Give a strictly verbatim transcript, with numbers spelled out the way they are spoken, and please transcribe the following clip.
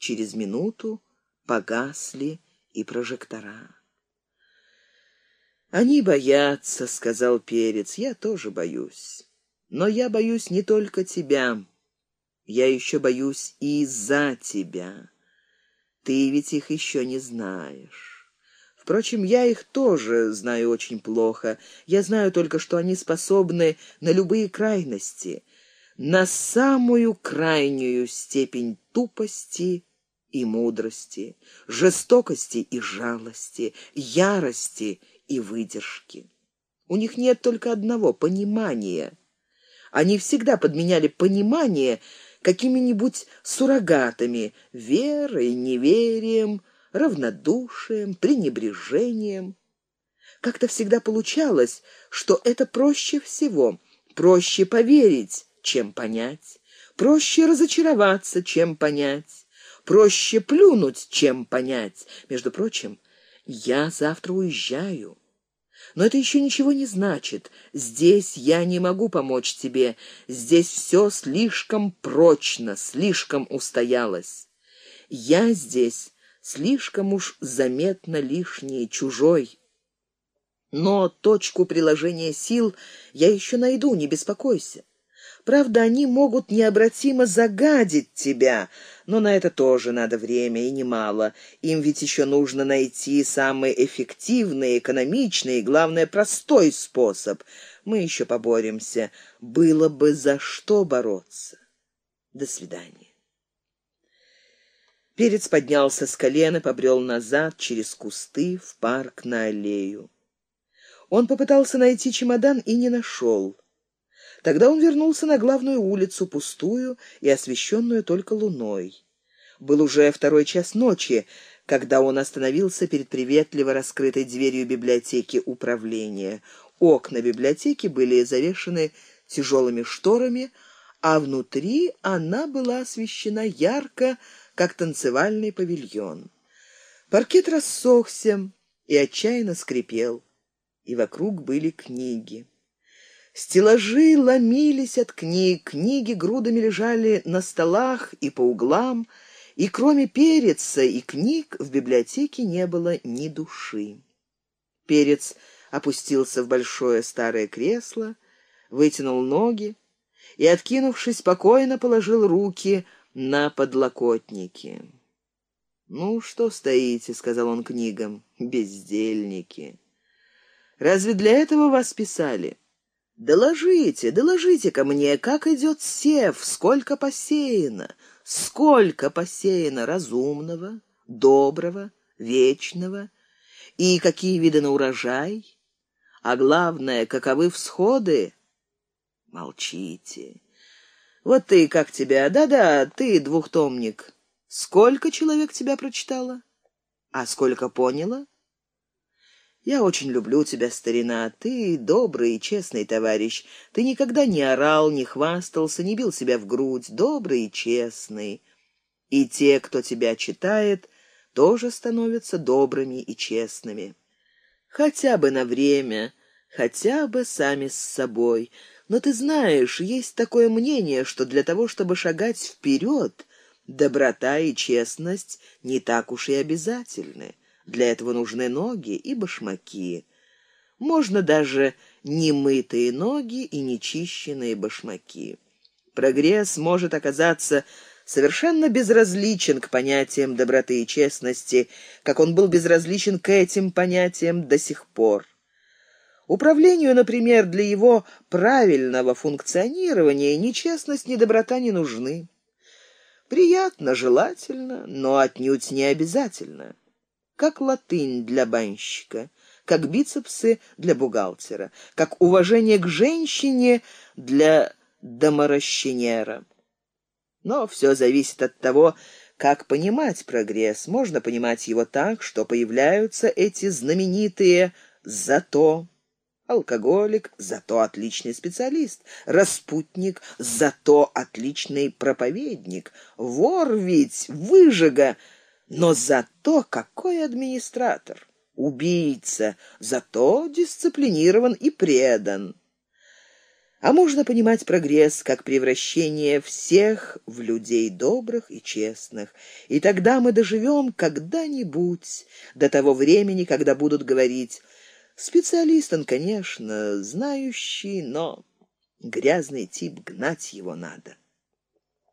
Через минуту погасли и прожектора. «Они боятся», — сказал Перец, — «я тоже боюсь. Но я боюсь не только тебя, я еще боюсь и за тебя. Ты ведь их еще не знаешь. Впрочем, я их тоже знаю очень плохо. Я знаю только, что они способны на любые крайности, на самую крайнюю степень тупости и мудрости, жестокости и жалости, ярости и выдержки. У них нет только одного — понимания. Они всегда подменяли понимание какими-нибудь суррогатами: верой, неверием, равнодушием, пренебрежением. Как-то всегда получалось, что это проще всего. Проще поверить, чем понять. Проще разочароваться, чем понять. Проще плюнуть, чем понять. Между прочим, я завтра уезжаю. Но это еще ничего не значит. Здесь я не могу помочь тебе. Здесь все слишком прочно, слишком устоялось. Я здесь слишком уж заметно лишний, чужой. Но точку приложения сил я еще найду, не беспокойся. Правда, они могут необратимо загадить тебя, но на это тоже надо время, и немало. Им ведь еще нужно найти самый эффективный, экономичный и, главное, простой способ. Мы еще поборемся. Было бы за что бороться. До свидания. Перец поднялся с колена, побрел назад через кусты в парк на аллею. Он попытался найти чемодан и не нашел. Тогда он вернулся на главную улицу, пустую и освещенную только луной. Был уже второй час ночи, когда он остановился перед приветливо раскрытой дверью библиотеки управления. Окна библиотеки были завешены тяжелыми шторами, а внутри она была освещена ярко, как танцевальный павильон. Паркет рассохся и отчаянно скрипел, и вокруг были книги. Стеллажи ломились от книг, книги грудами лежали на столах и по углам, и кроме Переца и книг в библиотеке не было ни души. Перец опустился в большое старое кресло, вытянул ноги и, откинувшись, спокойно положил руки на подлокотники. «Ну, что стоите?» — сказал он книгам. «Бездельники! Разве для этого вас писали? Доложите, доложите ко мне, как идет сев, сколько посеяно, сколько посеяно разумного, доброго, вечного, и какие виды на урожай, а главное, каковы всходы?» Молчите. Вот ты, как тебя? Да-да, ты, двухтомник. Сколько человек тебя прочитало? А сколько поняло? Я очень люблю тебя, старина. Ты добрый и честный товарищ. Ты никогда не орал, не хвастался, не бил себя в грудь. Добрый и честный. И те, кто тебя читает, тоже становятся добрыми и честными. Хотя бы на время, хотя бы сами с собой. Но ты знаешь, есть такое мнение, что для того, чтобы шагать вперед, доброта и честность не так уж и обязательны. Для этого нужны ноги и башмаки. Можно даже немытые ноги и нечищенные башмаки. Прогресс может оказаться совершенно безразличен к понятиям доброты и честности, как он был безразличен к этим понятиям до сих пор. Управлению, например, для его правильного функционирования ни честность, ни доброта не нужны. Приятно, желательно, но отнюдь не обязательно. Как латынь для банщика, как бицепсы для бухгалтера, как уважение к женщине для доморощенера. Но все зависит от того, как понимать прогресс. Можно понимать его так, что появляются эти знаменитые «зато». Алкоголик — зато отличный специалист, распутник — зато отличный проповедник, вор ведь выжига, но зато какой администратор, убийца, зато дисциплинирован и предан. А можно понимать прогресс как превращение всех в людей добрых и честных. И тогда мы доживем когда-нибудь до того времени, когда будут говорить: специалист он, конечно, знающий, но грязный тип, гнать его надо.